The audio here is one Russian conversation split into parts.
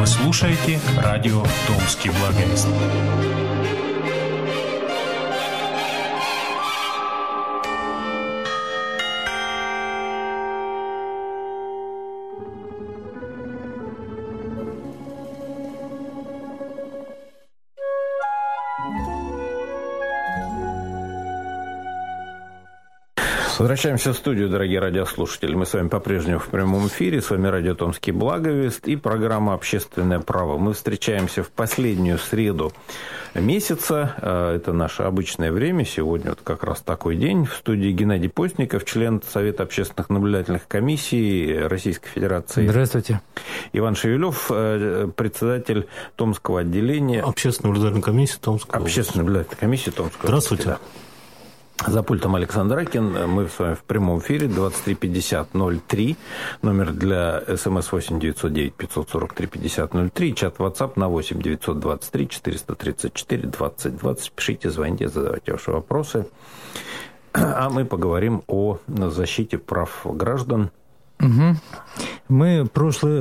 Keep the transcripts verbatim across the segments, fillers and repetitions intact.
слушаете радио «Томский благовест». Возвращаемся в студию, дорогие радиослушатели. Мы с вами по-прежнему в прямом эфире. С вами радио «Томский благовест» и программа «Общественное право». Мы встречаемся в последнюю среду месяца. Это наше обычное время. Сегодня вот как раз такой день. В студии Геннадий Постников, член Совета общественных наблюдательных комиссий Российской Федерации. Здравствуйте. Иван Шевелев, председатель Томского отделения. Общественной наблюдательной комиссии Томской области. Общественной наблюдательной комиссии Томской области. Здравствуйте. Да. За пультом Александр Ракин. Мы с вами в прямом эфире. двадцать три пятьдесят ноль три. Номер для СМС восемь девятьсот девять пятьсот сорок три пятьдесят ноль три. Чат WhatsApp на восемь девятьсот двадцать три четыреста тридцать четыре двадцать двадцать. Пишите, звоните, задавайте ваши вопросы. А мы поговорим о защите прав граждан. Угу. Мы прошлый,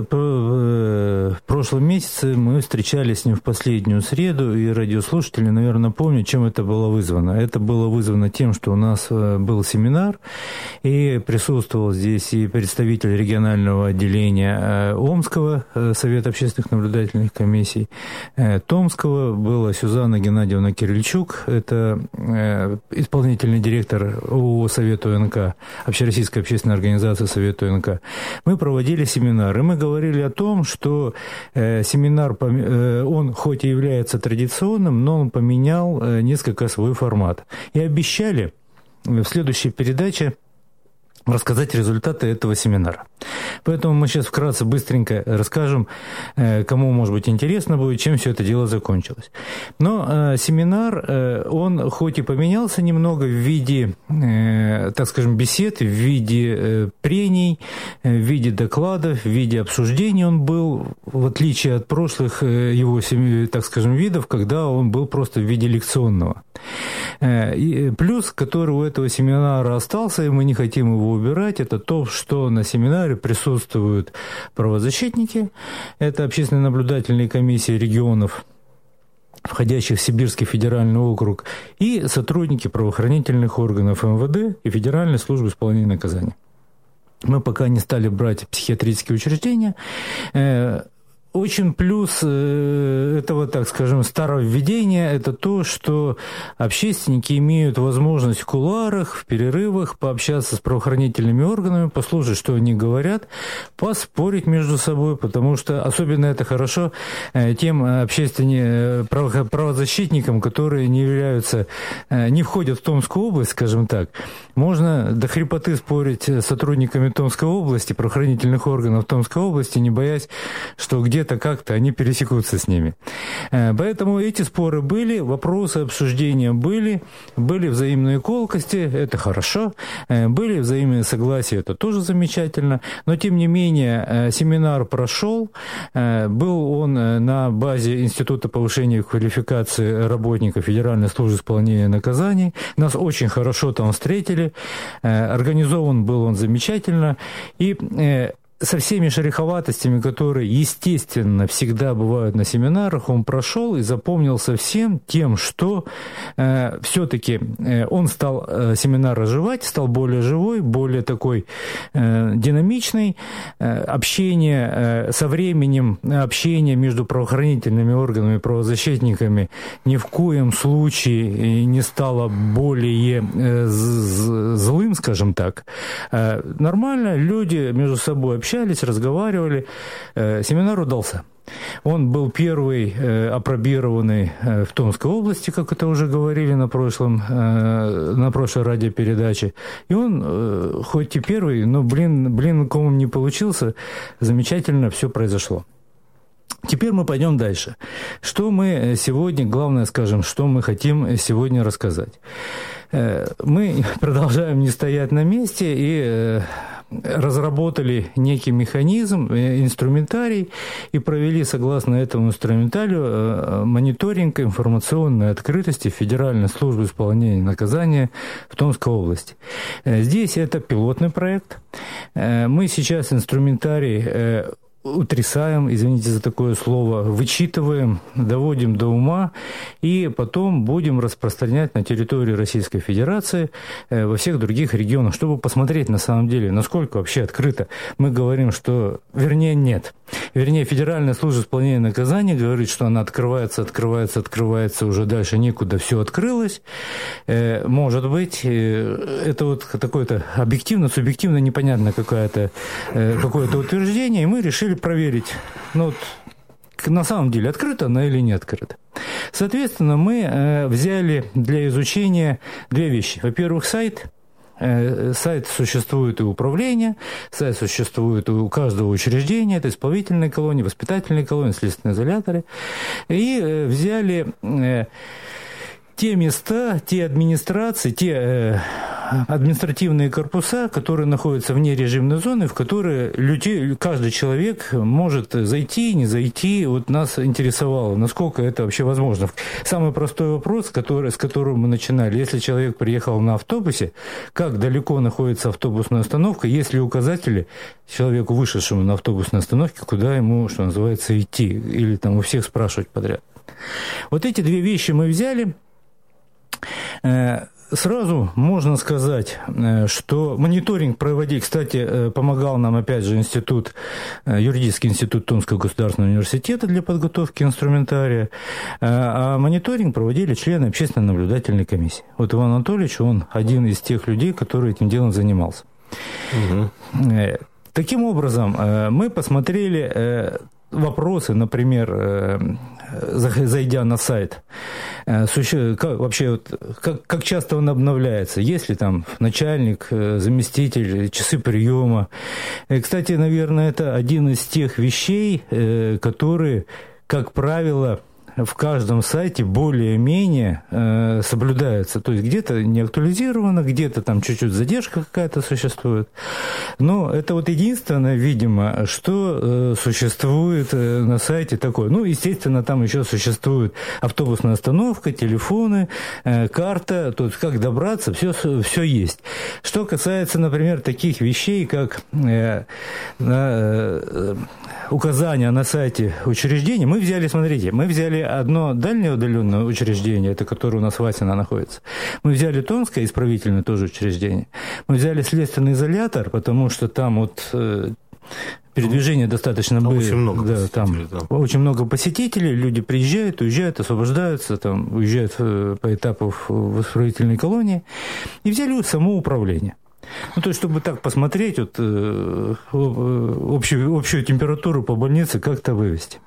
в прошлом месяце мы встречались с ним в последнюю среду, и радиослушатели, наверное, помнят, чем это было вызвано. Это было вызвано тем, что у нас был семинар, и присутствовал здесь и представитель регионального отделения Омского Совета общественных наблюдательных комиссий, Томского была Сюзанна Геннадьевна Кирильчук, это исполнительный директор ООО «Совет ОНК», Общероссийской общественной организации «Совет ОНК». Мы проводили семинар, и мы говорили о том, что э, семинар, э, он хоть и является традиционным, но он поменял э, несколько свой формат. И обещали в следующей передаче рассказать результаты этого семинара. Поэтому мы сейчас вкратце, быстренько расскажем, кому, может быть, интересно будет, чем все это дело закончилось. Но э, семинар, э, он хоть и поменялся немного в виде, э, так скажем, бесед, в виде э, прений, э, в виде докладов, в виде обсуждений он был, в отличие от прошлых э, его, так скажем, видов, когда он был просто в виде лекционного. Э, и плюс, который у этого семинара остался, и мы не хотим его убирать, это то, что на семинаре присутствуют правозащитники, это общественные наблюдательные комиссии регионов, входящих в Сибирский федеральный округ, и сотрудники правоохранительных органов эм вэ дэ и Федеральной службы исполнения наказаний. Мы пока не стали брать психиатрические учреждения. Очень плюс этого, так скажем, старого введения – это то, что общественники имеют возможность в кулуарах, в перерывах пообщаться с правоохранительными органами, послушать, что они говорят, поспорить между собой, потому что особенно это хорошо тем общественным правозащитникам, которые не являются, не входят в Томскую область, скажем так. Можно до хрипоты спорить с сотрудниками Томской области, правоохранительных органов Томской области, не боясь, что где-то как-то они пересекутся с ними. Поэтому эти споры были, вопросы обсуждения были, были взаимные колкости, это хорошо, были взаимные согласия, это тоже замечательно, но тем не менее семинар прошел, был он на базе Института повышения квалификации работников Федеральной службы исполнения наказаний, нас очень хорошо там встретили, организован был он замечательно, и со всеми шероховатостями, которые, естественно, всегда бывают на семинарах, он прошел и запомнился всем тем, что э, все-таки э, он стал э, семинар оживать, стал более живой, более такой э, динамичный. Э, общение э, со временем, общение между правоохранительными органами и правозащитниками ни в коем случае не стало более э, злым, скажем так. Э, нормально, люди между собой общаются, общались, разговаривали. Семинар удался. Он был первый э, апробированный э, в Томской области, как это уже говорили на, прошлом, э, на прошлой радиопередаче. И он, э, хоть и первый, но, блин, блин, комом не получился, замечательно все произошло. Теперь мы пойдем дальше. Что мы сегодня, главное, скажем, что мы хотим сегодня рассказать. Э, мы продолжаем не стоять на месте и э, разработали некий механизм, инструментарий и провели, согласно этому инструментарию, мониторинг информационной открытости Федеральной службы исполнения наказания в Томской области. Здесь это пилотный проект. Мы сейчас инструментарий утрясаем, извините за такое слово, вычитываем, доводим до ума и потом будем распространять на территории Российской Федерации во всех других регионах, чтобы посмотреть на самом деле, насколько вообще открыто. Мы говорим, что, вернее, нет. Вернее, Федеральная служба исполнения наказания говорит, что она открывается, открывается, открывается, уже дальше некуда, все открылось. Может быть, это вот какое-то объективно, субъективно, непонятно какое-то, какое-то утверждение, и мы решили проверить, ну, вот, на самом деле, открыта она или не открыта. Соответственно, мы э, взяли для изучения две вещи. Во-первых, сайт. Э, сайт существует и у управления, сайт существует и у каждого учреждения, это исполнительные колонии, воспитательные колонии, следственные изоляторы. И э, взяли... Э, те места, те администрации, те э, административные корпуса, которые находятся вне режимной зоны, в которые люди, каждый человек может зайти, не зайти. Вот нас интересовало, насколько это вообще возможно. Самый простой вопрос, который, с которого мы начинали. Если человек приехал на автобусе, как далеко находится автобусная остановка, есть ли указатели человеку, вышедшему на автобусной остановке, куда ему, что называется, идти, или там у всех спрашивать подряд. Вот эти две вещи мы взяли. Сразу можно сказать, что мониторинг проводить, кстати, помогал нам опять же институт, юридический институт Томского государственного университета для подготовки инструментария, а мониторинг проводили члены общественной наблюдательной комиссии. Вот Иван Анатольевич, он один из тех людей, который этим делом занимался. Угу. Таким образом, мы посмотрели вопросы, например, зайдя на сайт, как, вообще, вот, как, как часто он обновляется, есть ли там начальник, заместитель, часы приема. И, кстати, наверное, это один из тех вещей, которые, как правило, в каждом сайте более-менее э, соблюдаются. То есть где-то не актуализировано, где-то там чуть-чуть задержка какая-то существует. Но это вот единственное, видимо, что э, существует э, на сайте такое. Ну, естественно, там еще существует автобусная остановка, телефоны, э, карта, то есть как добраться, все, все есть. Что касается, например, таких вещей, как э, э, указания на сайте учреждения, мы взяли, смотрите, мы взяли одно дальнее удаленное учреждение, это которое у нас в Васино находится. Мы взяли Томское исправительное тоже учреждение. Мы взяли следственный изолятор, потому что там вот э, передвижения достаточно там были. Очень много да, посетителей. Там, да. Очень много посетителей, люди приезжают, уезжают, освобождаются, там, уезжают э, по этапу в исправительной колонии. И взяли само управление. Ну, то есть, чтобы так посмотреть, вот, э, общую, общую температуру по больнице как-то вывести.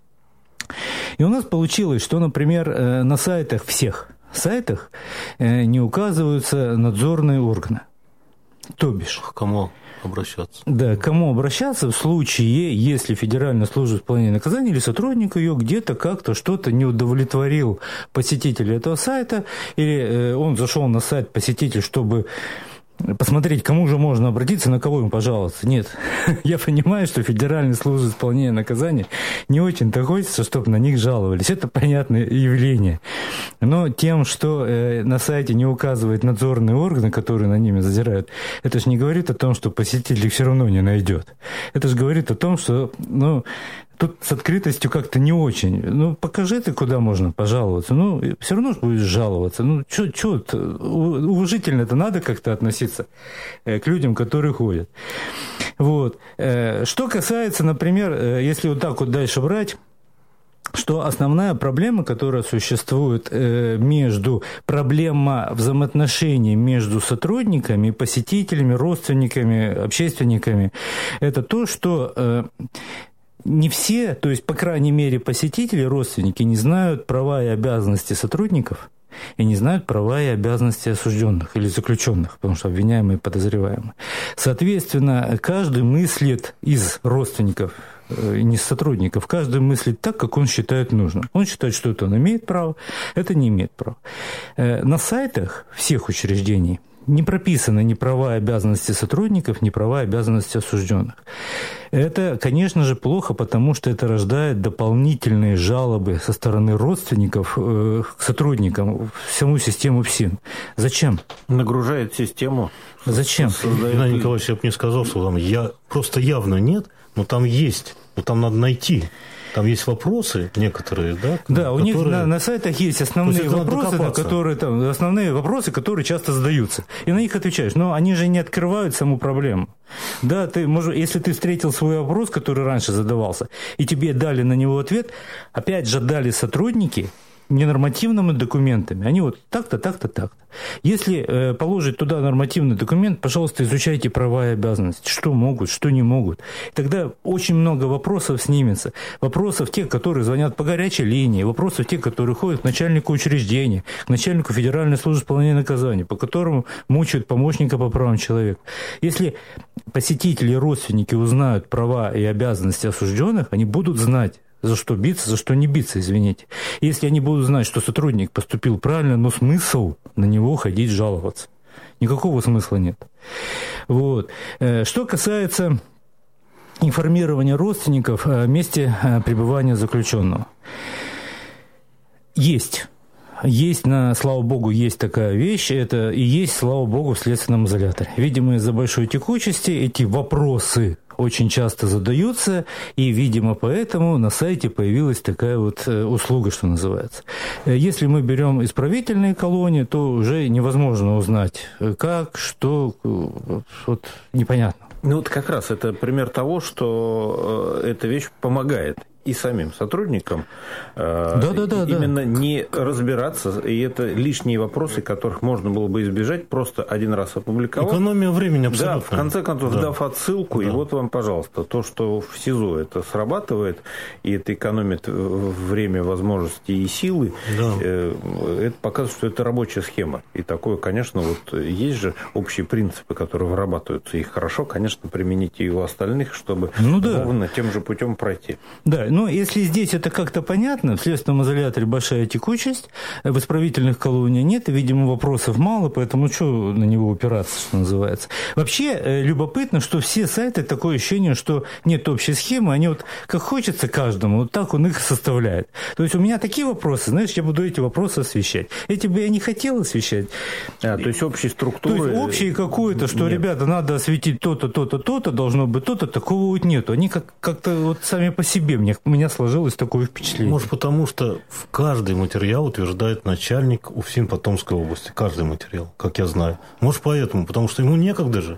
И у нас получилось, что, например, на сайтах, всех сайтах не указываются надзорные органы. То бишь. К кому обращаться? Да, к кому обращаться в случае, если Федеральная служба исполнения наказания или сотрудник ее где-то как-то что-то не удовлетворил посетителя этого сайта, или он зашел на сайт посетитель, чтобы посмотреть, кому же можно обратиться, на кого ему пожаловаться. Нет. Я понимаю, что Федеральная служба исполнения наказания не очень-то хочется, чтобы на них жаловались. Это понятное явление. Но тем, что э, на сайте не указывают надзорные органы, которые на ними задирают, это же не говорит о том, что посетитель их все равно не найдет. Это же говорит о том, что, ну, тут с открытостью как-то не очень. Ну, покажи ты, куда можно пожаловаться. Ну, все равно будешь жаловаться. Ну, что, уважительно-то надо как-то относиться к людям, которые ходят. Вот. Что касается, например, если вот так вот дальше брать, что основная проблема, которая существует между, проблема взаимоотношений между сотрудниками, посетителями, родственниками, общественниками, это то, что не все, то есть, по крайней мере, посетители, родственники не знают права и обязанности сотрудников и не знают права и обязанности осужденных или заключенных, потому что обвиняемые и подозреваемые. Соответственно, каждый мыслит из родственников, не сотрудников, каждый мыслит так, как он считает нужным. Он считает, что это он имеет право, это не имеет права. На сайтах всех учреждений не прописаны ни права и обязанности сотрудников, ни права и обязанности осужденных. Это, конечно же, плохо, потому что это рождает дополнительные жалобы со стороны родственников э, к сотрудникам, всему систему ФСИН. Зачем? Нагружает систему. Зачем? Геннадий Николаевич, я бы не сказал, что там я, просто явно нет, но там есть Но там надо найти. Там есть вопросы некоторые, да? Да, у которые... них на, на сайтах есть основные вопросы, да, которые, там, основные вопросы, которые часто задаются. И на них отвечаешь. Но они же не открывают саму проблему. Да, ты, может, если ты встретил свой вопрос, который раньше задавался, и тебе дали на него ответ, опять же дали сотрудники ненормативными документами. Они вот так-то, так-то, так-то. Если э, положить туда нормативный документ, пожалуйста, изучайте права и обязанности. Что могут, что не могут. Тогда очень много вопросов снимется. Вопросов тех, которые звонят по горячей линии, вопросов тех, которые ходят к начальнику учреждения, к начальнику Федеральной службы исполнения наказаний, по которому мучают помощника по правам человека. Если посетители и родственники узнают права и обязанности осужденных, они будут знать, за что биться, за что не биться, извините. Если они будут знать, что сотрудник поступил правильно, но смысл на него ходить жаловаться. Никакого смысла нет. Вот. Что касается информирования родственников о месте пребывания заключенного. Есть. Есть, на, слава богу, есть такая вещь, это и есть, слава богу, в следственном изоляторе. Видимо, из-за большой текучести эти вопросы очень часто задаются, и, видимо, поэтому на сайте появилась такая вот услуга, что называется. Если мы берем исправительные колонии, то уже невозможно узнать, как, что, вот непонятно. Ну, вот как раз это пример того, что эта вещь помогает и самим сотрудникам да, да, да, именно да. не разбираться, и это лишние вопросы, которых можно было бы избежать, просто один раз опубликовать. Экономия времени абсолютно. Да, в конце концов, да. дав отсылку, да. и вот вам, пожалуйста, то, что в СИЗО это срабатывает, и это экономит время, возможности и силы, да. это показывает, что это рабочая схема. И такое, конечно, вот есть же общие принципы, которые вырабатываются, и хорошо, конечно, применить и у остальных, чтобы ну, да. ровно тем же путем пройти. Да, но если здесь это как-то понятно, в следственном изоляторе большая текучесть, в исправительных колониях нет, и, видимо, вопросов мало, поэтому что на него упираться, что называется. Вообще, любопытно, что все сайты, такое ощущение, что нет общей схемы, они вот как хочется каждому, вот так он их составляет. То есть у меня такие вопросы, знаешь, я буду эти вопросы освещать. Эти бы я не хотел освещать. А, то есть общей структуры... То есть общие какое-то, что, нет. ребята, надо осветить то-то, то-то, то-то, должно быть то-то, такого вот нету. Они как- как-то вот сами по себе мне у меня сложилось такое впечатление. Может, потому что в каждый материал утверждает начальник УФСИН по Томской области. Каждый материал, как я знаю. Может, поэтому, потому что ему некогда же.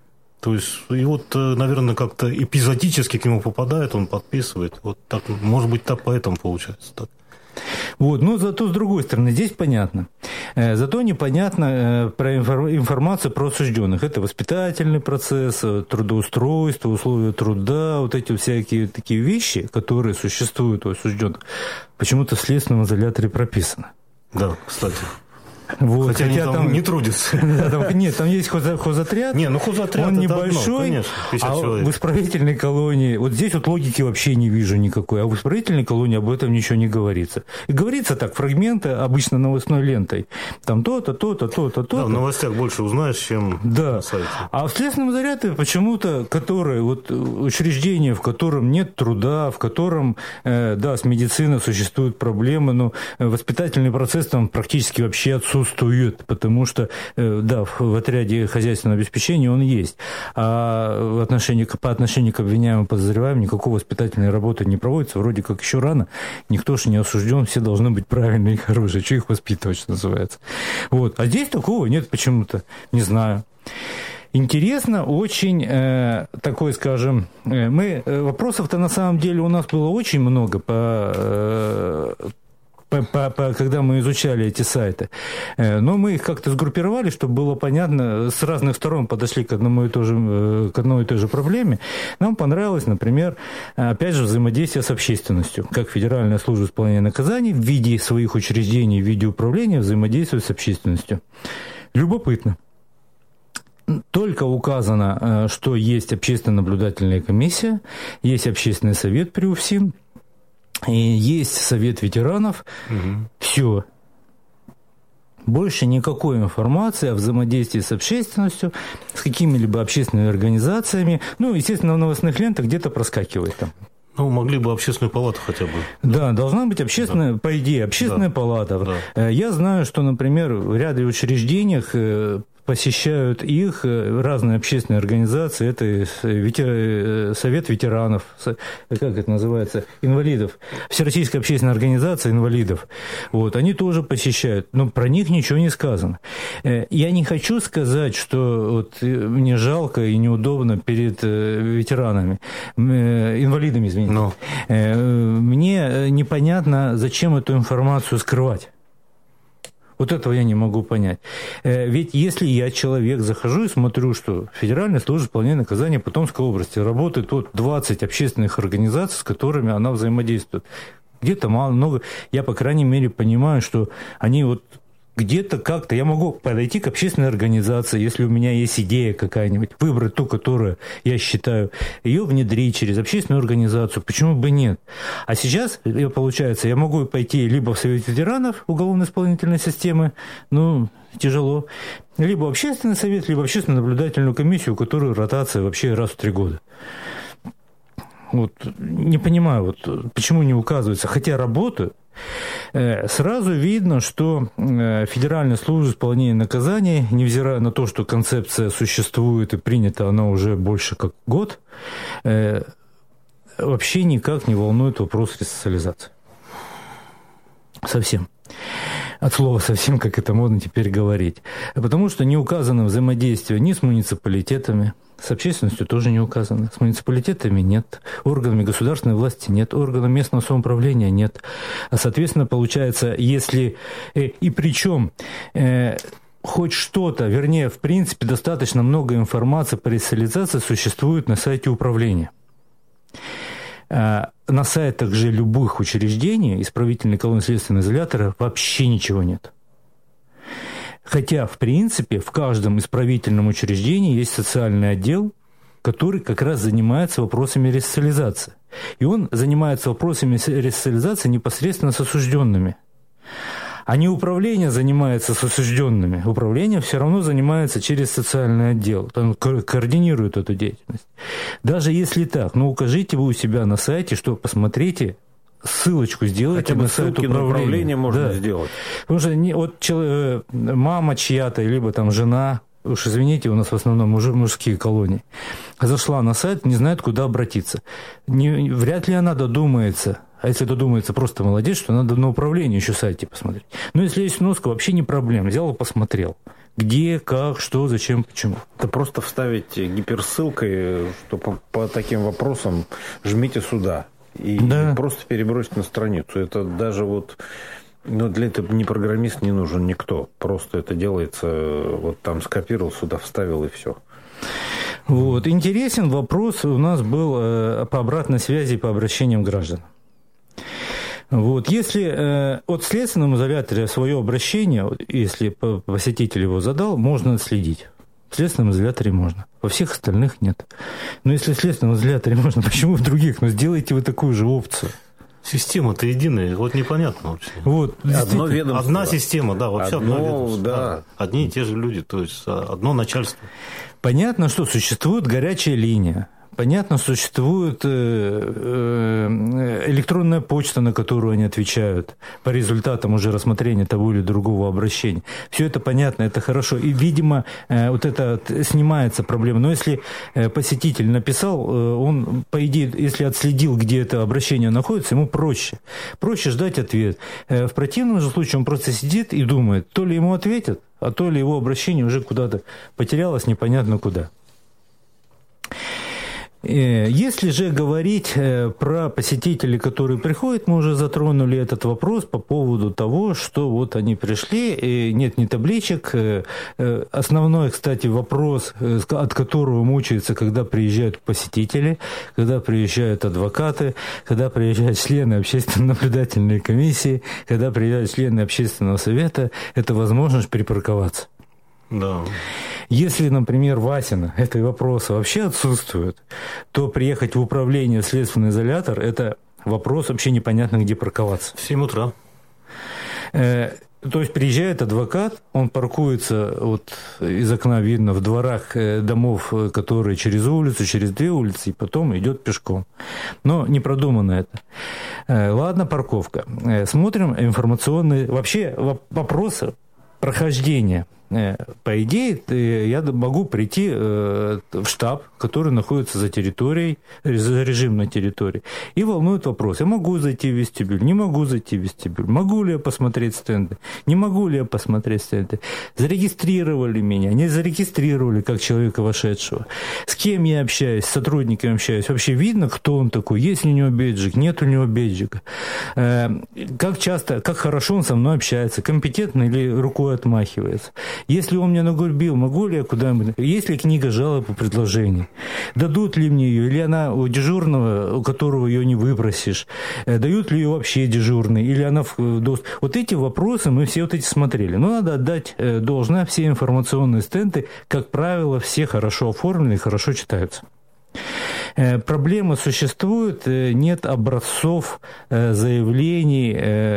То есть, и вот, наверное, как-то эпизодически к нему попадает, он подписывает. Вот так, может быть, так поэтому получается так. Вот, но зато с другой стороны, здесь понятно. Зато непонятно про информацию про осужденных. Это воспитательный процесс, трудоустройство, условия труда, вот эти всякие такие вещи, которые существуют у осужденных, почему-то в следственном изоляторе прописано. Да, кстати. Вот, хотя, хотя они там, там не трудятся. Да, там, нет, там есть хозотряд. Не, ну хозотряд он это небольшой, одно, конечно, а человек. В исправительной колонии, вот здесь вот логики вообще не вижу никакой, а в исправительной колонии об этом ничего не говорится. И говорится так, фрагменты, обычно новостной лентой. Там то-то, то-то, то-то, то-то. Да, в новостях больше узнаешь, чем да. на сайте. А в следственном изоляторе почему-то, которые, вот учреждение, в котором нет труда, в котором, э, да, с медициной существуют проблемы, но воспитательный процесс там практически вообще отсутствует, потому что, да, в отряде хозяйственного обеспечения он есть, а в отношении, по отношению к обвиняемым и подозреваемым никакой воспитательной работы не проводится, вроде как еще рано, никто же не осужден, все должны быть правильные и хорошие, что их воспитывать, что называется. Вот. А здесь такого нет почему-то, не знаю. Интересно, очень э, такой, скажем, э, мы э, вопросов-то на самом деле у нас было очень много по... Э, По, по, по, когда мы изучали эти сайты. Но мы их как-то сгруппировали, чтобы было понятно, с разных сторон подошли к, одному и то же, к одной и той же проблеме. Нам понравилось, например, опять же, взаимодействие с общественностью, как Федеральная служба исполнения наказаний в виде своих учреждений, в виде управления взаимодействует с общественностью. Любопытно. Только указано, что есть общественно-наблюдательная комиссия, есть общественный совет при УФСИН, и есть совет ветеранов. Угу. Все. Больше никакой информации о взаимодействии с общественностью, с какими-либо общественными организациями. Ну, естественно, в новостных лентах где-то проскакивает там. Ну, могли бы общественную палату хотя бы. Да, должна быть общественная, да. по идее, общественная да. палата. Да. Я знаю, что, например, в ряде учреждениях посещают их разные общественные организации. Это ветер... Совет ветеранов, как это называется, инвалидов. Всероссийская общественная организация инвалидов. Вот, они тоже посещают, но про них ничего не сказано. Я не хочу сказать, что вот мне жалко и неудобно перед ветеранами, инвалидами, извините. Но. Мне непонятно, зачем эту информацию скрывать. Вот этого я не могу понять. Ведь если я, человек, захожу и смотрю, что Федеральная служба исполнения наказания по Томской области работает вот двадцать общественных организаций, с которыми она взаимодействует. Где-то мало, много. Я, по крайней мере, понимаю, что они вот где-то как-то... Я могу подойти к общественной организации, если у меня есть идея какая-нибудь, выбрать ту, которую я считаю, ее внедрить через общественную организацию. Почему бы нет? А сейчас, получается, я могу пойти либо в Совет ветеранов уголовно-исполнительной системы, ну, тяжело, либо в общественный совет, либо в общественную наблюдательную комиссию, у которой ротация вообще раз в три года. Вот не понимаю, вот, почему не указывается, хотя работаю. Сразу видно, что Федеральная служба исполнения наказаний, невзирая на то, что концепция существует и принята она уже больше как год, вообще никак не волнует вопрос ресоциализации. Совсем. От слова совсем, как это модно теперь говорить. Потому что не указано взаимодействие ни с муниципалитетами, с общественностью тоже не указано, с муниципалитетами нет, органами государственной власти нет, органами местного самоуправления нет. А, соответственно, получается, если... И причем... хоть что-то, вернее, в принципе, достаточно много информации по ресоциализации существует на сайте управления. На сайтах же любых учреждений, исправительной колонии, следственного изолятора, вообще ничего нет. Хотя, в принципе, в каждом исправительном учреждении есть социальный отдел, который как раз занимается вопросами ресоциализации. И он занимается вопросами ресоциализации непосредственно с осужденными. А не управление занимается с осужденными. Управление все равно занимается через социальный отдел. Он ко- координирует эту деятельность. Даже если так, ну укажите вы у себя на сайте, что посмотрите, ссылочку сделайте на сайт управления. На управление можно да. сделать. Потому что не, вот человек, мама чья-то, либо там жена, уж извините, у нас в основном муж, мужские колонии, зашла на сайт, не знает, куда обратиться. Не, вряд ли она додумается. А если додумается просто молодец, что надо на управление еще сайте посмотреть. Но если есть сноска, вообще не проблема. Взял и посмотрел. Где, как, что, зачем, почему. Это просто вставить гиперссылкой, что по, по таким вопросам жмите сюда. И да. просто перебросить на страницу. Это даже вот... Но для этого ни программист не нужен, никто. Просто это делается, вот там скопировал, сюда вставил и все. Вот. Интересен вопрос у нас был э, по обратной связи по обращениям граждан. Вот. Если э, от следственного изолятора свое обращение, если посетитель его задал, можно отследить. В следственном изоляторе можно. Во всех остальных нет. Но если в следственном изоляторе можно, почему в других? Ну, сделайте вы такую же опцию. Система-то единая, вот непонятно вообще. Вот, одно ведомство. Одна система, да, вообще одно, одно ведомство. Да. Да. Одни и те же люди, то есть одно начальство. Понятно, что существует горячая линия. Понятно, существует электронная почта, на которую они отвечают по результатам уже рассмотрения того или другого обращения. Все это понятно, это хорошо. И, видимо, вот это снимается проблема. Но если посетитель написал, он, по идее, если отследил, где это обращение находится, ему проще. Проще ждать ответ. В противном же случае он просто сидит и думает, то ли ему ответят, а то ли его обращение уже куда-то потерялось, непонятно куда. Если же говорить про посетителей, которые приходят, мы уже затронули этот вопрос по поводу того, что вот они пришли, и нет ни табличек. Основной, кстати, вопрос, от которого мучаются, когда приезжают посетители, когда приезжают адвокаты, когда приезжают члены общественно-наблюдательной комиссии, когда приезжают члены общественного совета, это возможность припарковаться. Да. Если, например, Васина этой вопроса вообще отсутствует, то приехать в управление следственный изолятор – это вопрос вообще непонятно, где парковаться. В семь утра. Э, то есть приезжает адвокат, он паркуется, вот из окна видно, в дворах домов, которые через улицу, через две улицы, и потом идет пешком. Но не продумано это. Э, ладно, парковка. Э, смотрим информационные… Вообще вопросы прохождения по идее, я могу прийти в штаб, который находится за территорией, за режимной территорией, и волнует вопрос, я могу зайти в вестибюль, не могу зайти в вестибюль, могу ли я посмотреть стенды, не могу ли я посмотреть стенды, зарегистрировали меня, не зарегистрировали как человека вошедшего, с кем я общаюсь, с сотрудниками общаюсь, вообще видно, кто он такой, есть ли у него бейджик, нет у него бейджика, как часто, как хорошо он со мной общается, компетентно или рукой отмахивается. Если он меня нагрубил, могу ли я куда-нибудь... Есть ли книга жалоб и предложений? Дадут ли мне ее? Или она у дежурного, у которого ее не выпросишь? Дают ли ее вообще дежурный? Или она... В... Вот эти вопросы мы все вот эти смотрели. Но надо отдать должное, все информационные стенды, как правило, все хорошо оформлены и хорошо читаются. Проблема существует, нет образцов заявлений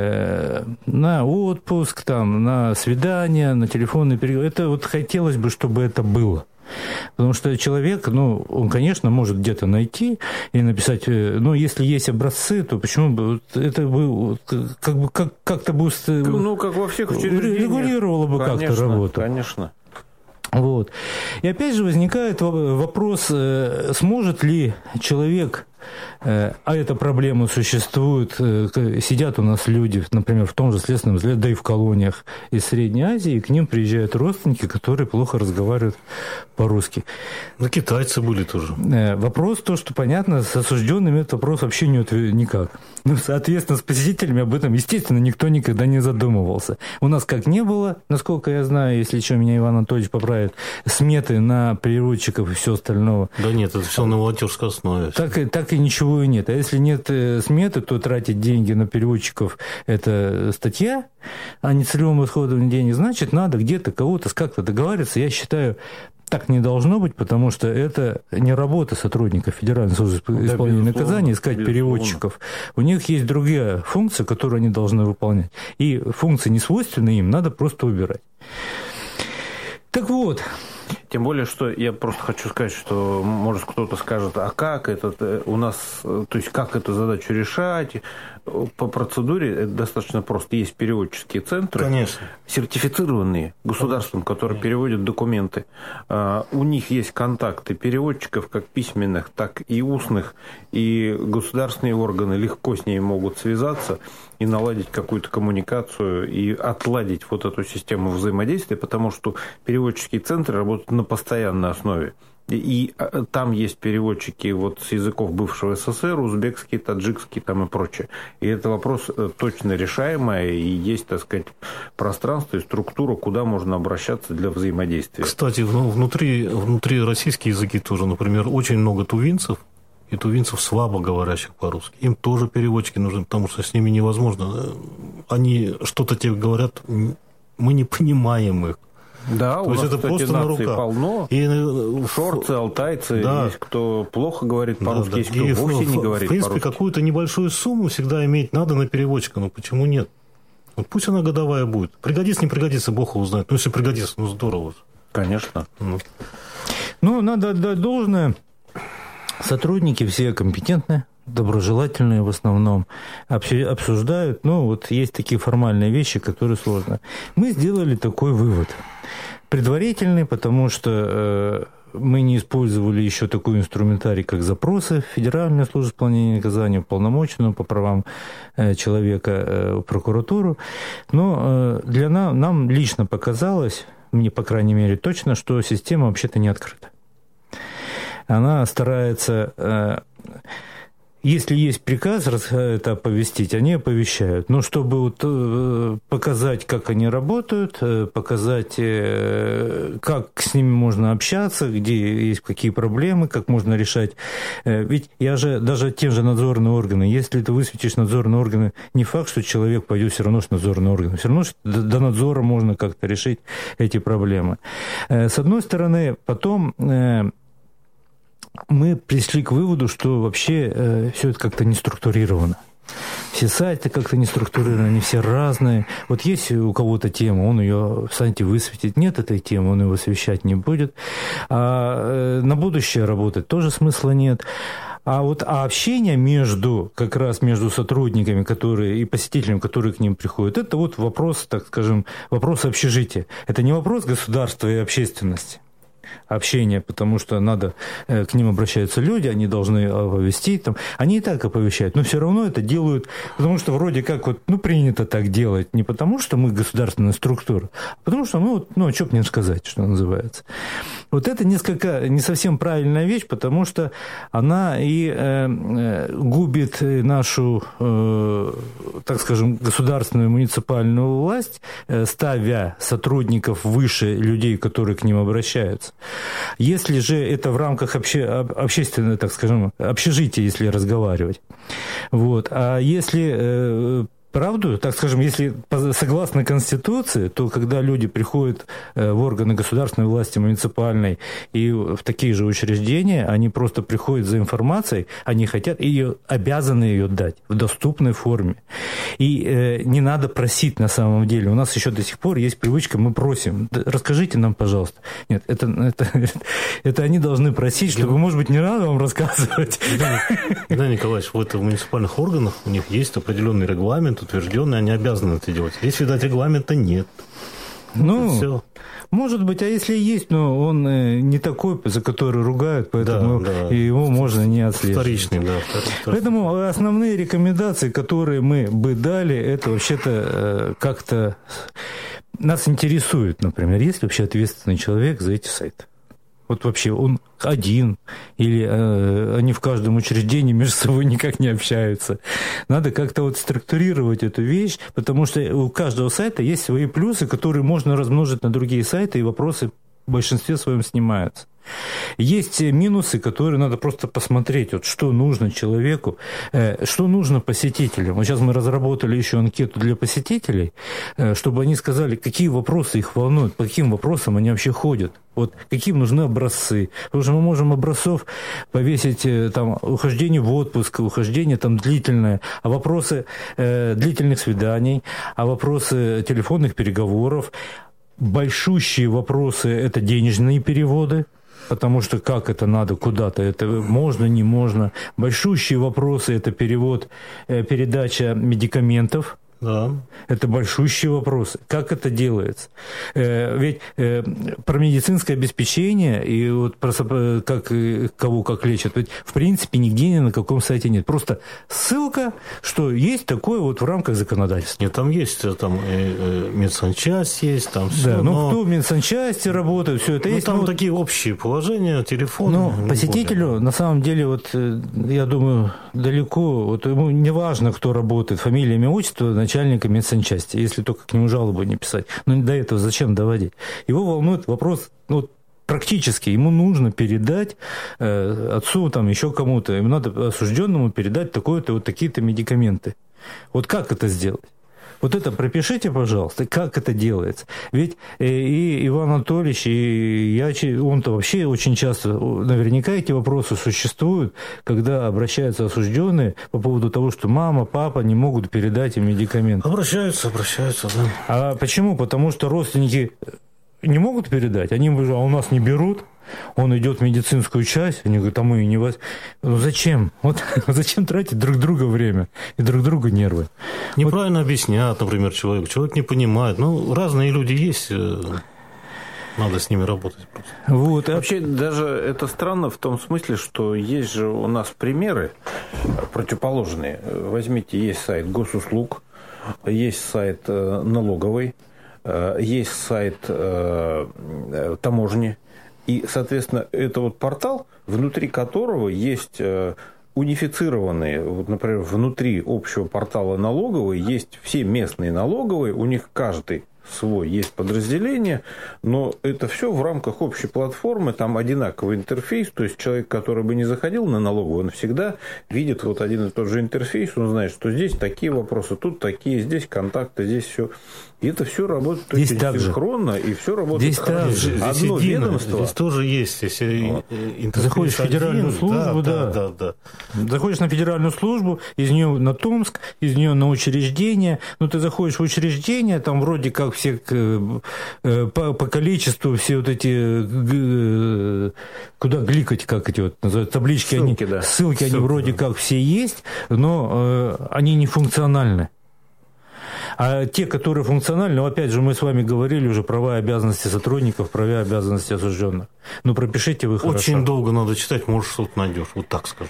на отпуск, там, на свидание, на телефонный переговор. Это вот хотелось бы, чтобы это было. Потому что человек, ну, он, конечно, может где-то найти и написать, но если есть образцы, то почему бы это бы как бы как, как-то бы ну, как во всех учреждениях регулировало бы конечно, как-то работу. Конечно. Вот. И опять же возникает вопрос, сможет ли человек, а эта проблема существует, сидят у нас люди, например, в том же Следственном изоляторе, да и в колониях из Средней Азии, и к ним приезжают родственники, которые плохо разговаривают по-русски. Ну, китайцы были тоже. Вопрос то, что, понятно, с осужденными этот вопрос вообще не ответ... никак. Ну, соответственно, с посетителями об этом, естественно, никто никогда не задумывался. У нас как не было, насколько я знаю, если что, меня Иван Анатольевич поправит, сметы на переводчиков и все остальное. Да нет, это все на волонтерской основе. Так, так и ничего и нет. А если нет сметы, то тратить деньги на переводчиков – это статья, а не целевым исходом денег. Значит, надо где-то кого-то как-то договариваться. Я считаю, так не должно быть, потому что это не работа сотрудников Федеральной службы исполнения да, наказания искать безусловно. Переводчиков. У них есть другие функции, которые они должны выполнять. И функции, не свойственные им, надо просто убирать. Так вот. Тем более, что я просто хочу сказать, что, может, кто-то скажет, а как это у нас, то есть, как эту задачу решать? По процедуре это достаточно просто. Есть переводческие центры, конечно, сертифицированные государством, которые переводят документы. У них есть контакты переводчиков, как письменных, так и устных, и государственные органы легко с ними могут связаться и наладить какую-то коммуникацию, и отладить вот эту систему взаимодействия, потому что переводческие центры работают на постоянной основе. И там есть переводчики вот с языков бывшего СССР, узбекский, таджикский там и прочее. И это вопрос точно решаемый, и есть, так сказать, пространство и структура, куда можно обращаться для взаимодействия. Кстати, внутри, внутри российские языки тоже, например, очень много тувинцев, и тувинцев слабо говорящих по-русски. Им тоже переводчики нужны, потому что с ними невозможно. Они что-то тебе говорят, мы не понимаем их. Да, то у есть нас, это кстати, просто на руках. Полно. И шорцы, алтайцы, да. Есть кто плохо говорит по-русски, да, есть да. кто и вовсе в, не говорит в принципе, по-русски. Какую-то небольшую сумму всегда иметь надо на переводчика, но почему нет? Вот пусть она годовая будет. Пригодится, не пригодится, Бог его знает. Ну, если пригодится, ну, здорово. Конечно. Ну, ну надо отдать должное. Сотрудники все компетентные, доброжелательные в основном, обсуждают, ну, вот есть такие формальные вещи, которые сложно. Мы сделали такой вывод. Предварительный, потому что э, мы не использовали еще такой инструментарий, как запросы в Федеральную службу исполнения наказания, уполномоченную по правам э, человека э, в прокуратуру. Но э, для нас, нам лично показалось, мне, по крайней мере, точно, что система вообще-то не открыта. Она старается, если есть приказ это оповестить, они оповещают. Но чтобы вот показать, как они работают, показать, как с ними можно общаться, где есть какие проблемы, как можно решать. Ведь я же, даже те же надзорные органы, если ты высветишь надзорные органы, не факт, что человек пойдет все равно с надзорные органы. Все равно до надзора можно как-то решить эти проблемы. С одной стороны, потом... мы пришли к выводу, что вообще э, все это как-то не структурировано. Все сайты как-то не структурированы, они все разные. Вот есть у кого-то тема, он ее в сайте высветит. Нет этой темы, он ее высвещать не будет. А э, на будущее работать тоже смысла нет. А вот а общение между, как раз между сотрудниками, которые и посетителями, которые к ним приходят, это вот вопрос, так скажем, вопрос общежития. Это не вопрос государства и общественности. Общение, потому что надо, к ним обращаются люди, они должны оповестить, там, они и так оповещают, но все равно это делают, потому что вроде как вот, ну, принято так делать, не потому что мы государственная структура, а потому что, ну, ну что мне сказать, что называется. Вот это несколько, не совсем правильная вещь, потому что она и э, губит нашу, э, так скажем, государственную муниципальную власть, э, ставя сотрудников выше людей, которые к ним обращаются. Если же это в рамках обще, общественного, так скажем, общежития, если разговаривать, вот, а если э, правду, так скажем, если согласно Конституции, то когда люди приходят в органы государственной власти, муниципальной и в такие же учреждения, они просто приходят за информацией, они хотят ее, обязаны ее дать в доступной форме. И э, не надо просить на самом деле. У нас еще до сих пор есть привычка, мы просим, расскажите нам, пожалуйста. Нет, это, это, это они должны просить, чтобы, может быть, не надо вам рассказывать. Да, Николаевич, вот в муниципальных органах у них есть определенный регламент, утвержденный, они обязаны это делать. Здесь, видать, регламента нет. Ну, все. Может быть, а если есть, но он не такой, за который ругают, поэтому да, да. его можно не отслеживать. Вторичный, да. Вторичный. Поэтому основные рекомендации, которые мы бы дали, это вообще-то как-то нас интересует, например, есть ли вообще ответственный человек за эти сайты? Вот вообще он один, или э, они в каждом учреждении между собой никак не общаются. Надо как-то вот структурировать эту вещь, потому что у каждого сайта есть свои плюсы, которые можно размножить на другие сайты, и вопросы в большинстве своем снимаются. Есть минусы, которые надо просто посмотреть, вот что нужно человеку, э, что нужно посетителям. Вот сейчас мы разработали еще анкету для посетителей, э, чтобы они сказали, какие вопросы их волнуют, по каким вопросам они вообще ходят. Вот каким нужны образцы. Потому что мы можем образцов повесить э, там, ухождение в отпуск, ухождение там длительное, а вопросы э, длительных свиданий, а вопросы телефонных переговоров. Большущие вопросы – это денежные переводы. Потому что как это надо куда-то, это можно, не можно. Большущие вопросы – это перевод, передача медикаментов. Да. Это большущие вопросы. Как это делается? Ведь про медицинское обеспечение и вот про как, кого как лечат, ведь в принципе нигде ни на каком сайте нет. Просто ссылка, что есть такое вот в рамках законодательства. Нет, там есть, там медсанчасть есть, там все. Да, ну но... кто в медсанчасти работает, все это ну, есть. Там ну, такие общие положения, телефон. Ну, посетителю, более. На самом деле, вот я думаю, далеко, вот ему не важно, кто работает, фамилия, имя, отчество, начальника медсанчасти, если только к нему жалобу не писать. Но до этого зачем доводить? Его волнует вопрос, ну, практически, ему нужно передать э, отцу, там, еще кому-то, ему надо осужденному передать такое-то, вот такие-то медикаменты. Вот как это сделать? Вот это пропишите, пожалуйста, как это делается. Ведь и Иван Анатольевич, и я, он-то вообще очень часто, наверняка эти вопросы существуют, когда обращаются осужденные по поводу того, что мама, папа не могут передать им медикаменты. Обращаются, обращаются, да. А почему? Потому что родственники не могут передать, они говорят, а у нас не берут. Он идет в медицинскую часть, они говорят, а мы и не вас. Ну зачем? Вот зачем тратить друг друга время и друг другу нервы? Неправильно вот. Объяснят, например, человек. Человек не понимает. Ну, разные люди есть. Надо с ними работать просто. Вот. Вообще, даже это странно в том смысле, что есть же у нас примеры противоположные. Возьмите, есть сайт госуслуг, есть сайт налоговый, есть сайт таможни. И, соответственно, это вот портал, внутри которого есть унифицированные, вот, например, внутри общего портала налоговой есть все местные налоговые, у них каждый свой есть подразделение, но это все в рамках общей платформы, там одинаковый интерфейс, то есть человек, который бы не заходил на налоговую, он всегда видит вот один и тот же интерфейс, он знает, что здесь такие вопросы, тут такие, здесь контакты, здесь все. И это все работает здесь очень синхронно, и все работает здесь хорошо. Здесь одно здесь ведомство. Здесь тоже есть. Если вот. Ты заходишь в федеральную один, службу, да, да, да, да, да. Заходишь на федеральную службу, из нее на Томск, из нее на учреждение. Ну, ты заходишь в учреждение, там вроде как все по, по количеству все вот эти, куда гликать, как эти вот называют, таблички, ссылки, они, да. ссылки, ссылки, они вроде да. как все есть, но э, они не функциональны. А те, которые функциональны, ну, опять же, мы с вами говорили уже права и обязанности сотрудников, права и обязанности осужденных. Ну, пропишите вы хорошо. Очень долго надо читать, может, что-то найдешь, вот так скажу.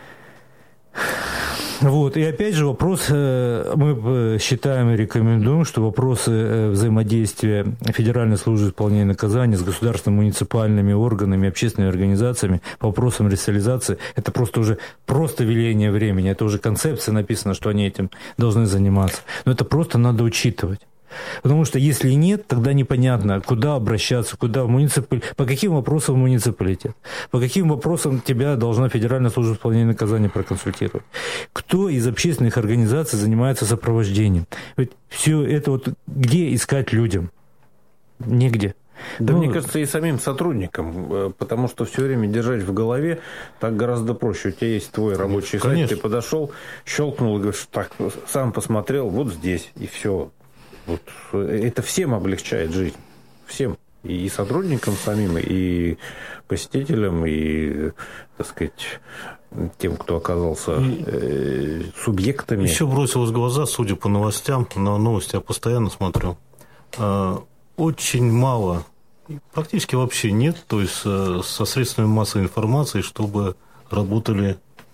Вот, и опять же вопрос, мы считаем и рекомендуем, что вопросы взаимодействия Федеральной службы исполнения наказания с государственными муниципальными органами, общественными организациями по вопросам ресоциализации, это просто уже просто веление времени, это уже концепция написана, что они этим должны заниматься. Но это просто надо учитывать. Потому что если нет, тогда непонятно, куда обращаться, куда в муниципалитет, по каким вопросам в муниципалитет, по каким вопросам тебя должна Федеральная служба исполнения наказания проконсультировать. Кто из общественных организаций занимается сопровождением. Ведь все это вот где искать людям? Нигде. Да, ну, мне кажется, и самим сотрудникам, потому что все время держать в голове так гораздо проще. У тебя есть твой рабочий Конечно. сайт, ты подошел, щелкнул и говоришь, так, сам посмотрел, вот здесь, и все. Вот это всем облегчает жизнь. Всем. И сотрудникам самим, и посетителям, и, так сказать, тем, кто оказался э, субъектами. Еще бросилось в глаза, судя по новостям, на новости я постоянно смотрю, очень мало, практически вообще нет, то есть со средствами массовой информации, чтобы работали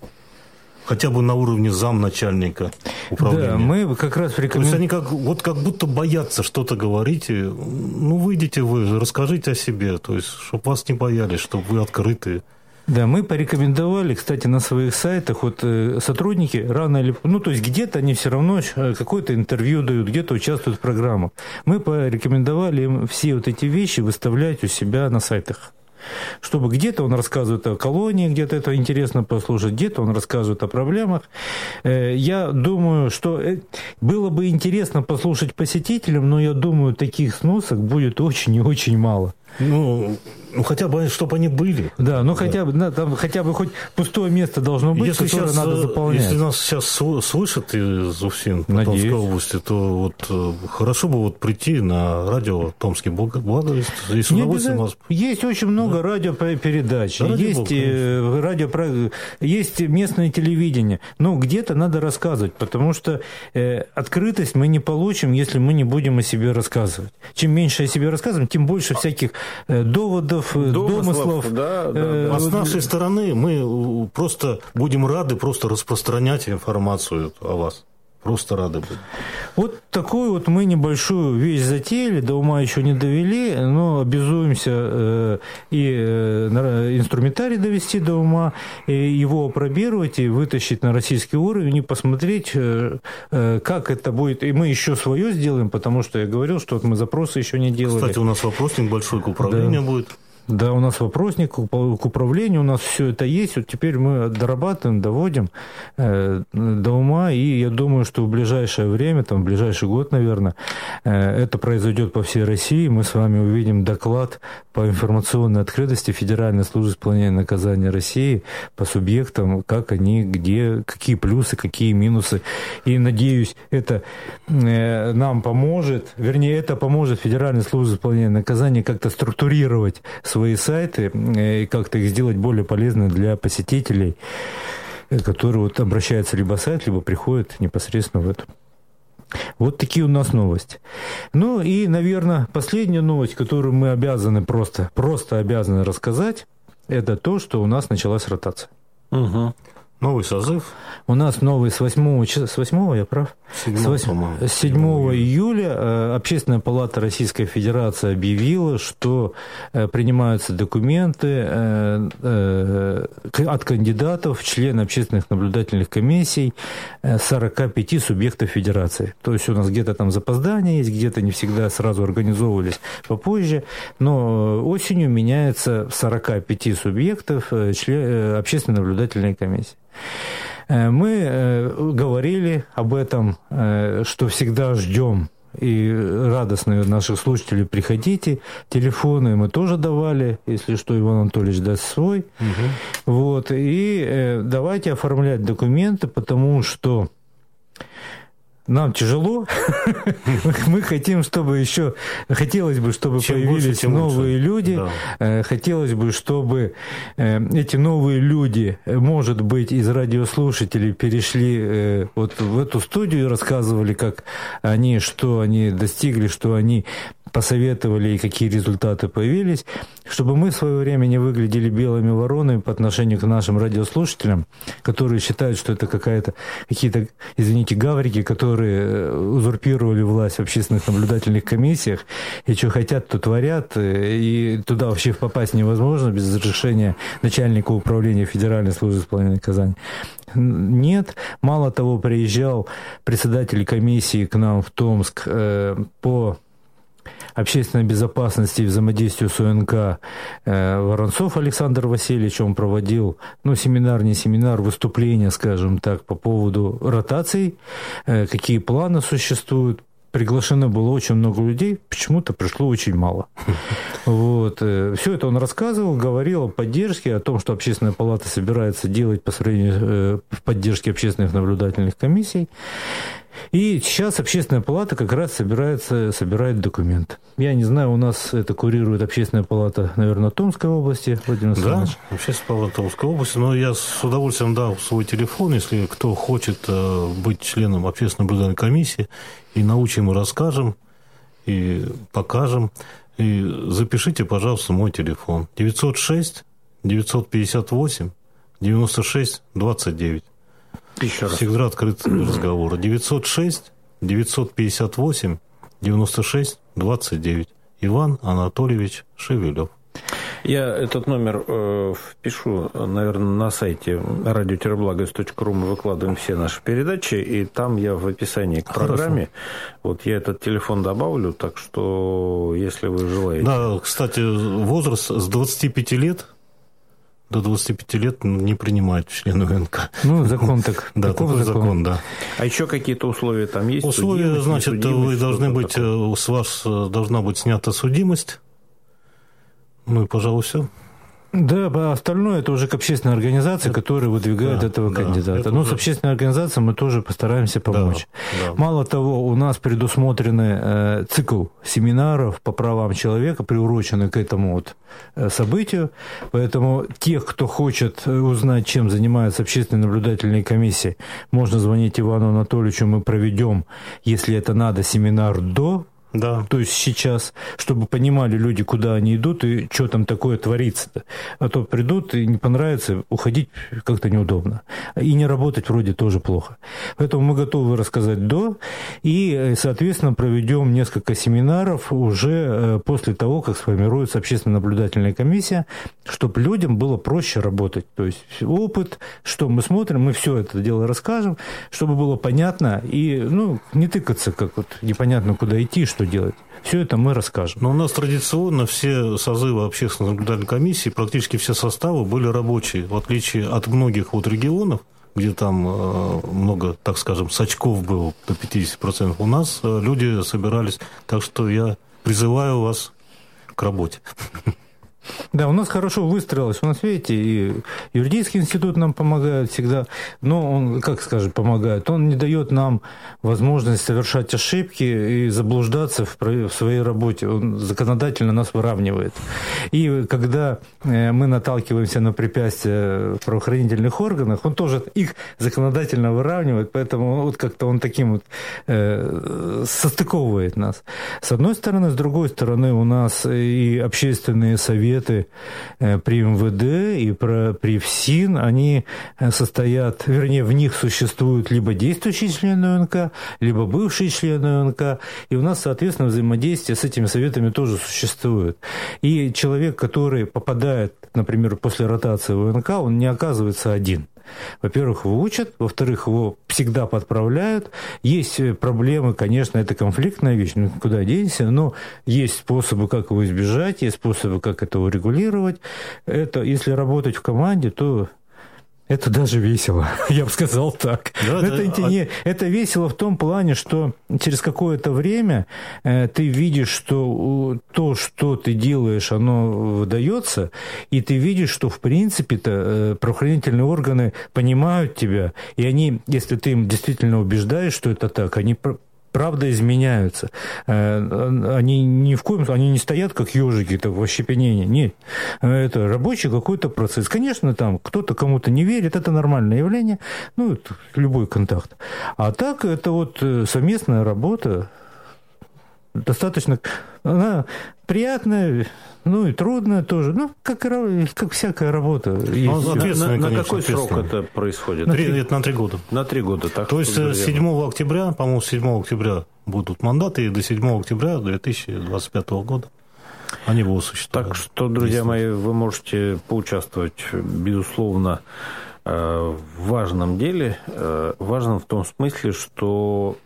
хотя бы на уровне замначальника управления. Да, мы как раз рекомендуем... То есть они как, вот как будто боятся что-то говорить. Ну, выйдите вы, расскажите о себе, то есть, чтобы вас не боялись, чтобы вы открыты. Да, мы порекомендовали, кстати, на своих сайтах, вот сотрудники рано или... Ну, то есть где-то они все равно какое-то интервью дают, где-то участвуют в программах. Мы порекомендовали им все вот эти вещи выставлять у себя на сайтах. Чтобы где-то он рассказывает о колонии, где-то это интересно послушать, где-то он рассказывает о проблемах. Я думаю, что было бы интересно послушать посетителям, но я думаю, таких сносок будет очень и очень мало. Ну, ну хотя бы, чтобы они были. Да, ну да. хотя бы, да, там хотя бы хоть пустое место должно быть, если которое сейчас, надо заполнять. Если нас сейчас слышат из Уфсин, Томской области, то вот хорошо бы вот прийти на радио «Томский благовест». Нас... Есть очень много да. радиопередач, да, есть, Бог, радио, есть местное телевидение. Но где-то надо рассказывать, потому что э, открытость мы не получим, если мы не будем о себе рассказывать. Чем меньше о себе рассказываем, тем больше всяких доводов, домыслов. домыслов. Да, да, э, да. А с нашей стороны мы просто будем рады просто распространять информацию о вас. Просто рады будем. Вот такую вот мы небольшую вещь затеяли, до ума еще не довели, но обязуемся э, и э, инструментарий довести до ума, и его опробировать и вытащить на российский уровень и посмотреть, э, э, как это будет. И мы еще свое сделаем, потому что я говорил, что вот мы запросы еще не делали. Кстати, у нас вопросник большой к управлению да. будет. Да, у нас вопросник к управлению, у нас все это есть. Вот теперь мы дорабатываем, доводим э, до ума, и я думаю, что в ближайшее время, там, в ближайший год, наверное, э, это произойдет по всей России. Мы с вами увидим доклад по информационной открытости Федеральной службы исполнения наказания России по субъектам, как они, где, какие плюсы, какие минусы. И, надеюсь, это э, нам поможет, вернее, это поможет Федеральной службе исполнения наказания как-то структурировать свои сайты и как-то их сделать более полезными для посетителей, которые вот обращаются либо в сайт, либо приходят непосредственно в эту. Вот такие у нас новости. Ну и, наверное, последняя новость, которую мы обязаны просто, просто обязаны рассказать, это то, что у нас началась ротация. Угу. Новый созыв. У нас новый с восьмого, с восьмого я прав? С седьмого июля Общественная палата Российской Федерации объявила, что принимаются документы от кандидатов в члены общественных наблюдательных комиссий сорока пяти субъектов Федерации. То есть у нас где-то там запоздание есть, где-то не всегда сразу организовывались попозже, но осенью меняется сорока пяти субъектов член общественной наблюдательной комиссии. Мы говорили об этом, что всегда ждем и радостные наших слушателей, приходите. Телефоны мы тоже давали, если что, Иван Анатольевич даст свой. Угу. Вот, и э, давайте оформлять документы, потому что нам тяжело. Мы хотим, чтобы еще... Хотелось бы, чтобы Чем появились больше, новые лучше. люди. Да. Хотелось бы, чтобы эти новые люди, может быть, из радиослушателей перешли вот в эту студию и рассказывали, как они, что они достигли, что они посоветовали и какие результаты появились, чтобы мы в свое время не выглядели белыми воронами по отношению к нашим радиослушателям, которые считают, что это какая-то, какие-то, извините, гаврики, которые узурпировали власть в общественных наблюдательных комиссиях, и что хотят, то творят, и туда вообще попасть невозможно без разрешения начальника управления Федеральной службы исполнения наказаний. Нет. Мало того, приезжал председатель комиссии к нам в Томск э, по общественной безопасности и взаимодействию с ОНК э, Воронцов Александр Васильевич. Он проводил, ну, семинар, не семинар, выступление, скажем так, по поводу ротаций, э, какие планы существуют. Приглашено было очень много людей, почему-то пришло очень мало. Вот. Все это он рассказывал, говорил о поддержке, о том, что Общественная палата собирается делать по сравнению в поддержке общественных наблюдательных комиссий. И сейчас Общественная палата как раз собирается, собирает документ. Я не знаю, у нас это курирует Общественная палата, наверное, Томской области. Владимир да, Общественная палата Томской области. Но я с удовольствием дал свой телефон, если кто хочет быть членом Общественной наблюдательной комиссии, и научим, и расскажем, и покажем. И запишите, пожалуйста, мой телефон. девятьсот шесть девятьсот пятьдесят восемь девяносто шесть двадцать девять. Еще раз. Всегда открыт разговор. девятьсот шесть девятьсот пятьдесят восемь девяносто шесть двадцать девять. Иван Анатольевич Шевелев. Я этот номер э, впишу, наверное, на сайте радио благовесть точка ру. Мы выкладываем все наши передачи, и там я в описании к программе, Хорошо. вот я этот телефон добавлю, так что, если вы желаете... Да, кстати, возраст с двадцати пяти лет... До двадцати пяти лет не принимают члены ОНК. Ну, закон так. Да, такой закон. закон, да. А еще какие-то условия там есть? Условия, значит, вы должны быть, такое? С вас должна быть снята судимость. Ну и, пожалуй, все. Да, а остальное это уже к общественной организации, это, которая выдвигает да, этого да, кандидата. Это Но уже... с общественной организацией мы тоже постараемся помочь. Да, да. Мало того, у нас предусмотрены э, цикл семинаров по правам человека, приуроченный к этому вот э, событию. Поэтому тех, кто хочет узнать, чем занимаются общественные наблюдательные комиссии, можно звонить Ивану Анатольевичу, мы проведем, если это надо, семинар до. Да. То есть сейчас, чтобы понимали люди, куда они идут и что там такое творится-то. А то придут и не понравится, уходить как-то неудобно. И не работать вроде тоже плохо. Поэтому мы готовы рассказать до. И, соответственно, проведем несколько семинаров уже после того, как сформируется общественная наблюдательная комиссия, чтобы людям было проще работать. То есть опыт, что мы смотрим, мы все это дело расскажем, чтобы было понятно и ну, не тыкаться, как вот непонятно куда идти, что делать. Все это мы расскажем. Но у нас традиционно все созывы общественной наблюдательной комиссии, практически все составы были рабочие, в отличие от многих вот регионов, где там э, много, так скажем, сачков было, до пятьдесят процентов. У нас э, люди собирались, так что я призываю вас к работе. Да, у нас хорошо выстроилось. У нас, видите, и юридический институт нам помогает всегда. Но он, как скажем, помогает. Он не дает нам возможность совершать ошибки и заблуждаться в, в своей работе. Он законодательно нас выравнивает. И когда мы наталкиваемся на препятствия в правоохранительных органах, он тоже их законодательно выравнивает. Поэтому вот как-то он таким вот э, состыковывает нас. С одной стороны. С другой стороны, у нас и общественные советы при МВД и при ФСИН, они состоят, вернее, в них существуют либо действующие члены ОНК, либо бывшие члены ОНК, и у нас, соответственно, взаимодействие с этими советами тоже существует. И человек, который попадает, например, после ротации в ОНК, он не оказывается один. Во-первых, его учат, во-вторых, его всегда подправляют. Есть проблемы, конечно, это конфликтная вещь, ну куда денешься, но есть способы, как его избежать, есть способы, как это урегулировать. Это, если работать в команде, то Это даже весело, я бы сказал так. Да, это, да, не, это весело в том плане, что через какое-то время э, ты видишь, что то, что ты делаешь, оно выдается, и ты видишь, что в принципе-то э, правоохранительные органы понимают тебя, и они, если ты им действительно убеждаешь, что это так, они правда изменяются. Они ни в коем случае, они не стоят как ежики так, в ощепенении. Нет. Это рабочий какой-то процесс. Конечно, там кто-то кому-то не верит, это нормальное явление, ну, это любой контакт. А так, это вот совместная работа, достаточно, она приятная, ну и трудная тоже, ну, как, как всякая работа. Ну, на, на какой срок это происходит? На три, на три года. На три года, так. То есть седьмого октября, по-моему, с седьмого октября будут мандаты, и до седьмого октября две тысячи двадцать пятого года они будут существовать. Так что, друзья мои, вы можете поучаствовать, безусловно, в важном деле, важном в том смысле, что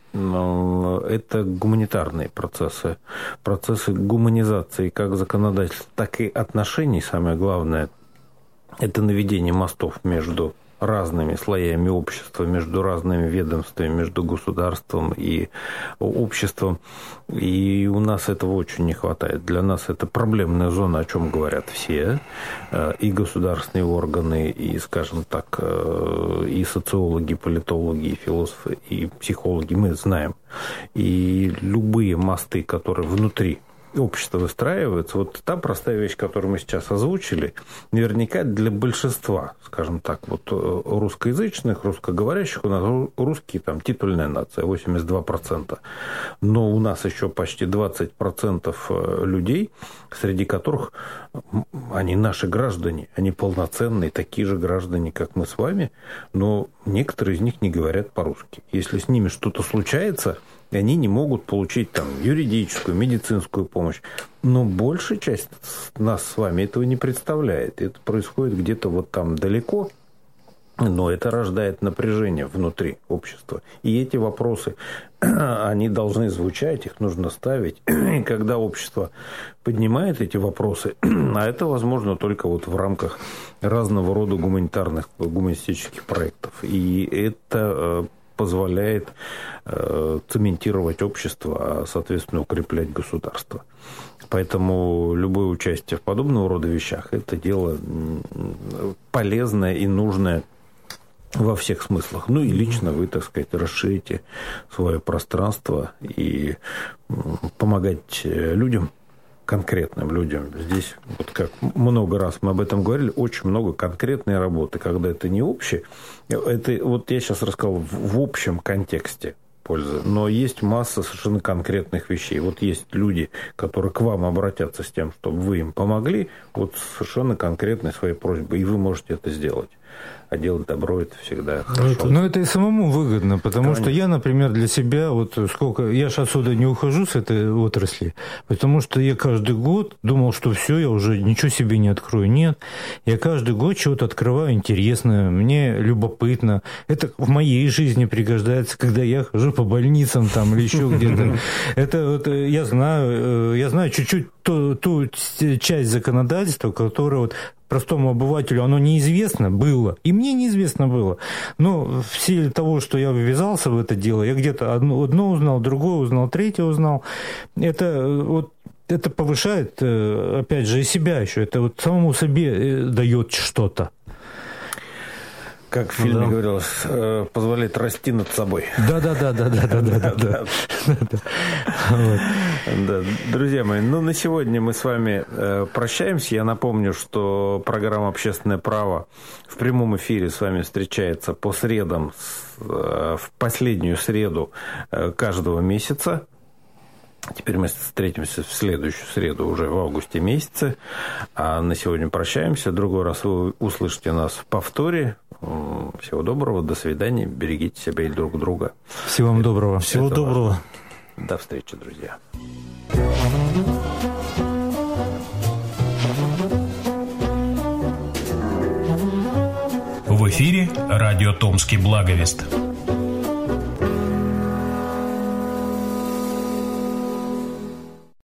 это гуманитарные процессы, процессы гуманизации как законодательства, так и отношений, самое главное, это наведение мостов между разными слоями общества, между разными ведомствами, между государством и обществом. И у нас этого очень не хватает. Для нас это проблемная зона, о чем говорят все, и государственные органы, и, скажем так, и социологи, и политологи, и философы, и психологи, мы знаем. И любые мосты, которые внутри общество выстраивается, вот та простая вещь, которую мы сейчас озвучили, наверняка для большинства, скажем так, вот русскоязычных, русскоговорящих, у нас русские там титульная нация, восемьдесят два процента, но у нас еще почти двадцать процентов людей, среди которых они наши граждане, они полноценные, такие же граждане, как мы с вами, но некоторые из них не говорят по-русски. Если с ними что-то случается, и они не могут получить там юридическую, медицинскую помощь. Но большая часть нас с вами этого не представляет. Это происходит где-то вот там далеко, но это рождает напряжение внутри общества. И эти вопросы, они должны звучать, их нужно ставить. И когда общество поднимает эти вопросы, а это возможно только вот в рамках разного рода гуманитарных, гуманистических проектов. И это позволяет э, цементировать общество, а, соответственно, укреплять государство. Поэтому любое участие в подобного рода вещах – это дело полезное и нужное во всех смыслах. Ну и лично вы, так сказать, расширите свое пространство и помогать людям, конкретным людям. Здесь, вот как много раз мы об этом говорили, очень много конкретной работы, когда это не общее. Это, вот я сейчас рассказал в, в общем контексте пользы, но есть масса совершенно конкретных вещей. Вот есть люди, которые к вам обратятся с тем, чтобы вы им помогли, вот совершенно конкретной своей просьбой, и вы можете это сделать. А делать добро – это всегда хорошо. Но это и самому выгодно, потому Конечно. что я, например, для себя, вот сколько, я же отсюда не ухожу с этой отрасли, потому что я каждый год думал, что все, я уже ничего себе не открою. Нет, я каждый год чего-то открываю интересное, мне любопытно. Это в моей жизни пригождается, когда я хожу по больницам там или еще где-то. Это вот я знаю, я знаю чуть-чуть ту, ту часть законодательства, которая вот простому обывателю оно неизвестно было, и мне неизвестно было. Но в силе того, что я ввязался в это дело, я где-то одно, одно узнал, другое узнал, третье узнал. Это вот это повышает, опять же, и себя еще. Это вот самому себе дает что-то. Как в фильме да. говорилось, позволяет расти над собой. Да-да-да-да-да-да-да. Да, друзья мои, ну на сегодня мы с вами прощаемся. Я напомню, что программа «Общественное право» в прямом эфире с вами встречается по средам, в последнюю среду каждого месяца. Теперь мы встретимся в следующую среду уже в августе месяце. А на сегодня прощаемся. Другой раз вы услышите нас в повторе. Всего доброго, до свидания. Берегите себя и друг друга. Всего вам доброго. Всего Это доброго. Важно. До встречи, друзья. В эфире радио «Томский благовест».